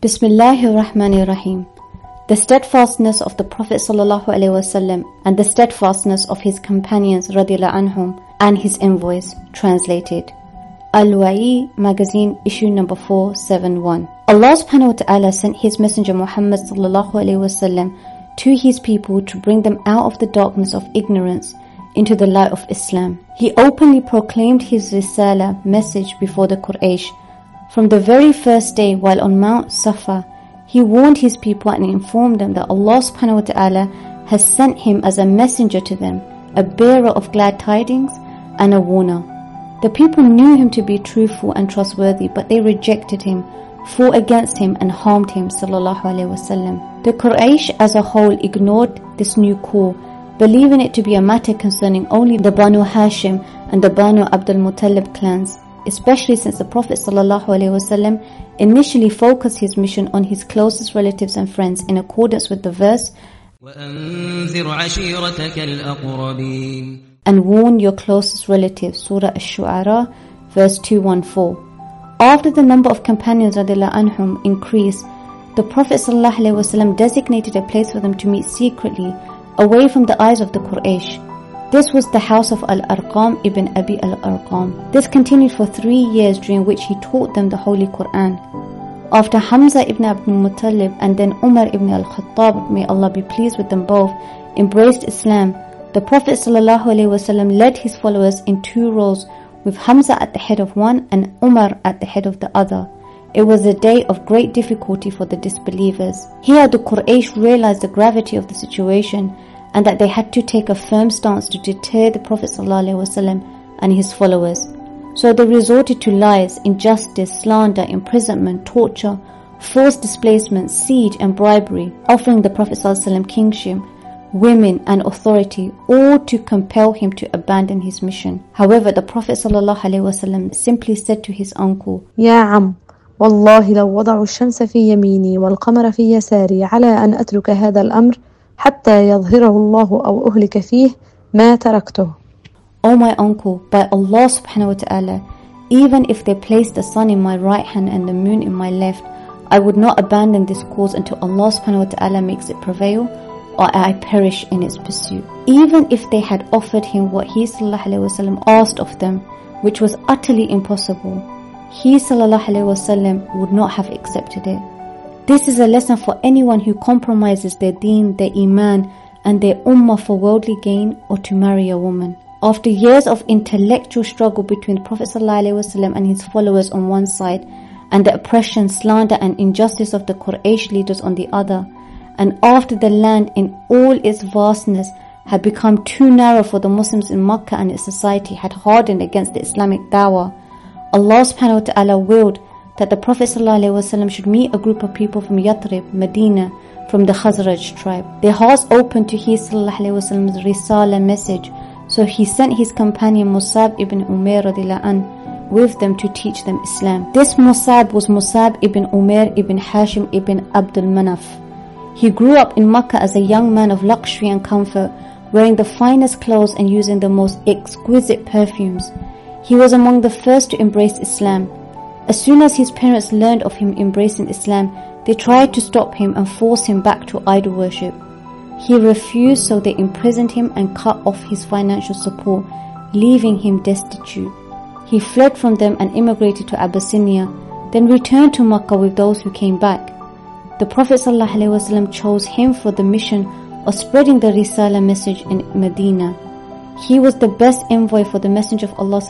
Bismillahir Rahmanir Rahim. The steadfastness of the Prophet ﷺ and the steadfastness of his companions radiallahu anhum and his envoys. Translated. Al-Wa'i Magazine, issue number 471. Allah subhanahu wa ta'ala sent his messenger Muhammad ﷺ to his people to bring them out of the darkness of ignorance into the light of Islam. He openly proclaimed his Risala message before the Quraysh. From the very first day while on Mount Safa, he warned his people and informed them that Allah subhanahu wa ta'ala has sent him as a messenger to them, a bearer of glad tidings and a warner. The people knew him to be truthful and trustworthy, but they rejected him, fought against him and harmed him sallallahu alaihi wasallam. The Quraysh as a whole ignored this new call, believing it to be a matter concerning only the Banu Hashim and the Banu Abdul Muttalib clans, especially since the Prophet ﷺ initially focused his mission on his closest relatives and friends in accordance with the verse, وَأَنذِرْ عَشِيرَتَكَ الْأَقْرَبِينَ, and warn your closest relatives, Surah Ash-Shu'ara, verse 214. After the number of companions radiallahu anhum increased, the Prophet ﷺ designated a place for them to meet secretly, away from the eyes of the Quraysh. This was the house of Al-Arqam ibn Abi Al-Arqam. This continued for 3 years, during which he taught them the Holy Quran. After Hamza ibn Abdul Muttalib and then Umar ibn al-Khattab, may Allah be pleased with them both, embraced Islam, the Prophet ﷺ led his followers in 2 rows, with Hamza at the head of one and Umar at the head of the other. It was a day of great difficulty for the disbelievers. Here the Quraysh realized the gravity of the situation, and that they had to take a firm stance to deter the Prophet ﷺ and his followers. So they resorted to lies, injustice, slander, imprisonment, torture, forced displacement, siege and bribery, offering the Prophet ﷺ kingship, women and authority, all to compel him to abandon his mission. However, the Prophet ﷺ simply said to his uncle, يا عم والله لو وضعوا الشمس في يميني والقمر في يساري على أن أترك هذا الأمر حتى يظهره الله أو أهلك فيه ما تركته. O my uncle, by Allah subhanahu wa ta'ala, even if they placed the sun in my right hand and the moon in my left, I would not abandon this cause until Allah subhanahu wa ta'ala makes it prevail, or I perish in its pursuit. Even if they had offered him what he sallallahu alaihi wasallam asked of them, which was utterly impossible, he sallallahu alaihi wasallam would not have accepted it. This is a lesson for anyone who compromises their deen, their iman and their ummah for worldly gain, or to marry a woman. After years of intellectual struggle between the Prophet ﷺ and his followers on one side, and the oppression, slander and injustice of the Quraysh leaders on the other, and after the land in all its vastness had become too narrow for the Muslims in Makkah and its society had hardened against the Islamic dawah, Allah subhanahu wa ta'ala willed that the Prophet ﷺ should meet a group of people from Yathrib, Medina, from the Khazraj tribe. Their hearts opened to his ﷺ's Risala message, so he sent his companion Musab ibn Umair radiallahu anh with them to teach them Islam. This Musab was Musab ibn Umair ibn Hashim ibn Abdul Manaf. He grew up in Makkah as a young man of luxury and comfort, wearing the finest clothes and using the most exquisite perfumes. He was among the first to embrace Islam. As soon as his parents learned of him embracing Islam, they tried to stop him and force him back to idol worship. He refused, so they imprisoned him and cut off his financial support, leaving him destitute. He fled from them and immigrated to Abyssinia, then returned to Makkah with those who came back. The Prophet ﷺ chose him for the mission of spreading the Risala message in Medina. He was the best envoy for the Messenger of Allah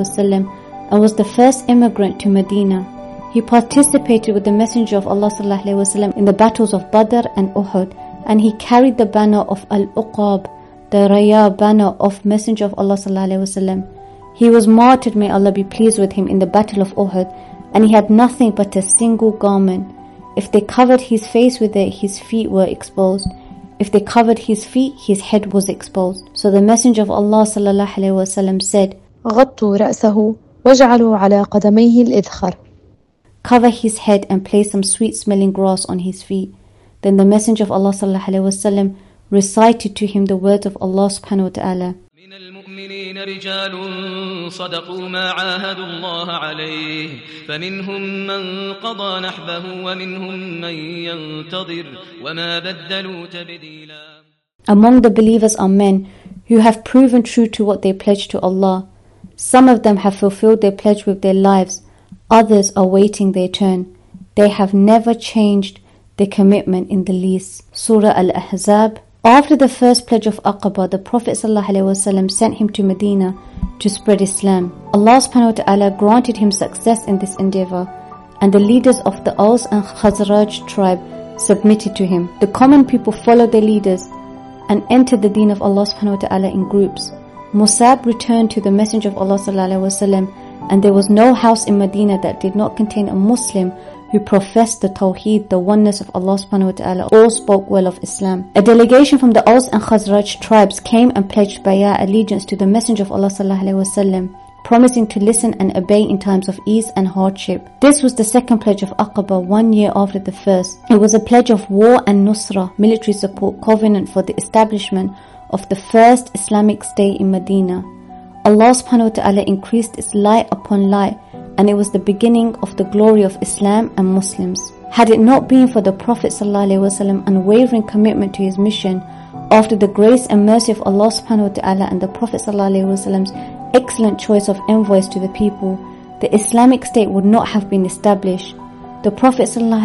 ﷺ and was the first immigrant to Medina. He participated with the Messenger of Allah ﷺ in the battles of Badr and Uhud, and he carried the banner of Al-Uqab, the Raya banner of Messenger of Allah ﷺ. He was martyred, may Allah be pleased with him, in the battle of Uhud, and he had nothing but a single garment. If they covered his face with it, his feet were exposed. If they covered his feet, his head was exposed. So the Messenger of Allah ﷺ said, غطوا رأسه وَاجْعَلُوا عَلَى قَدَمَيْهِ الْإِذْخَرَ. Cover his head and place some sweet-smelling grass on his feet. Then the Messenger of Allah ﷺ recited to him the words of Allah subhanahu wa ta'ala. المؤمنين رجال صدقوا ما عاهدوا الله عليه فمنهم من قضى نحبه ومنهم من ينتظر وما بدلوا تبديلا. Among the believers are men who have proven true to what they pledged to Allah. Some of them have fulfilled their pledge with their lives, others are waiting their turn. They have never changed their commitment in the least. Surah Al-Ahzab. After the first pledge of Aqaba, the Prophet ﷺ sent him to Medina to spread Islam. Allah subhanahu wa ta'ala granted him success in this endeavor, and the leaders of the Aus and Khazraj tribe submitted to him. The common people followed their leaders and entered the deen of Allah subhanahu wa ta'ala in groups. Musab returned to the Messenger of Allah sallallahu alaihi wasallam, and there was no house in Medina that did not contain a Muslim who professed the Tawheed, the oneness of Allah subhanahu wa ta'ala, all spoke well of Islam. A delegation from the Aus and Khazraj tribes came and pledged bay'ah allegiance to the Messenger of Allah sallallahu alaihi wasallam, promising to listen and obey in times of ease and hardship. This was the second pledge of Aqaba, 1 year after the first. It was a pledge of war and nusra, military support, covenant for the establishment of the first Islamic state in Medina. Allah subhanahu wa ta'ala increased its light upon light, and it was the beginning of the glory of Islam and Muslims. Had it not been for the Prophet ﷺ unwavering commitment to his mission, after the grace and mercy of Allah subhanahu wa ta'ala and the Prophet ﷺ's excellent choice of envoys to the people, the Islamic state would not have been established. The Prophet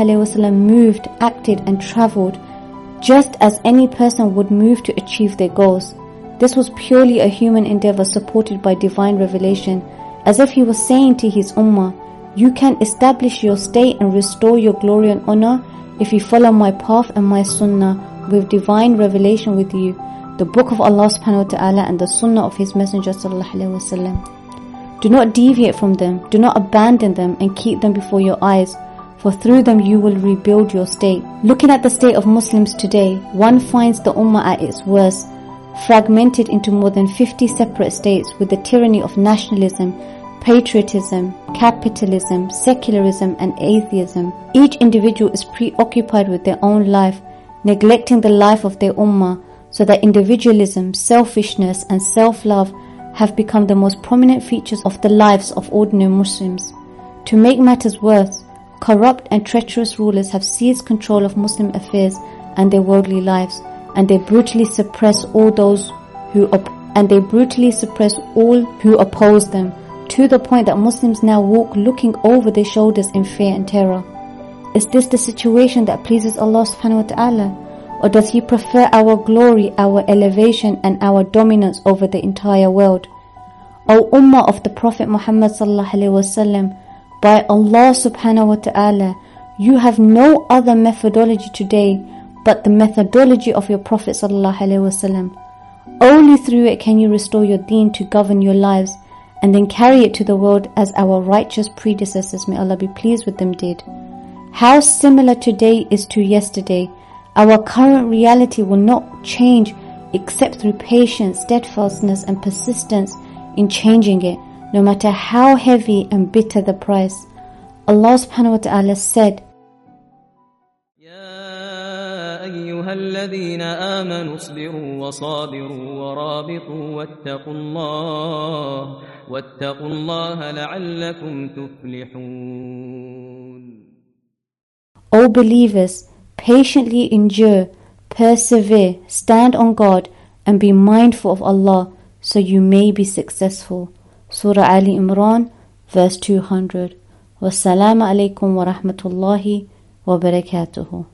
ﷺ moved, acted and travelled just as any person would move to achieve their goals. This was purely a human endeavor supported by divine revelation, as if he was saying to his ummah, you can establish your state and restore your glory and honor if you follow my path and my sunnah with divine revelation with you, the book of Allah subhanahu wa ta'ala and the sunnah of his messenger sallallahu alaihi wasallam. Do not deviate from them, do not abandon them and keep them before your eyes, for through them you will rebuild your state. Looking at the state of Muslims today, one finds the ummah at its worst, fragmented into more than 50 separate states with the tyranny of nationalism, patriotism, capitalism, secularism and atheism. Each individual is preoccupied with their own life, neglecting the life of their ummah, so that individualism, selfishness and self-love have become the most prominent features of the lives of ordinary Muslims. To make matters worse, corrupt and treacherous rulers have seized control of Muslim affairs and their worldly lives, and they brutally suppress all who oppose them, to the point that Muslims now walk looking over their shoulders in fear and terror. Is this the situation that pleases Allah subhanahu wa ta'ala? Or does He prefer our glory, our elevation and our dominance over the entire world? O Ummah of the Prophet Muhammad sallallahu alaihi wasallam, by Allah subhanahu wa ta'ala, you have no other methodology today but the methodology of your Prophet sallallahu alaihi wasallam. Only through it can you restore your deen to govern your lives, and then carry it to the world as our righteous predecessors, may Allah be pleased with them, did. How similar today is to yesterday. Our current reality will not change except through patience, steadfastness and persistence in changing it, no matter how heavy and bitter the price. Allah subhanahu wa ta'ala said, يا أيها الذين آمنوا اصبروا وصابروا ورابطوا واتقوا الله لعلكم تفلحون. O believers, patiently endure, persevere, stand on God and be mindful of Allah so you may be successful. Surah Ali Imran, verse 200. Wassalamu alaikum wa rahmatullahi wa barakatuhu.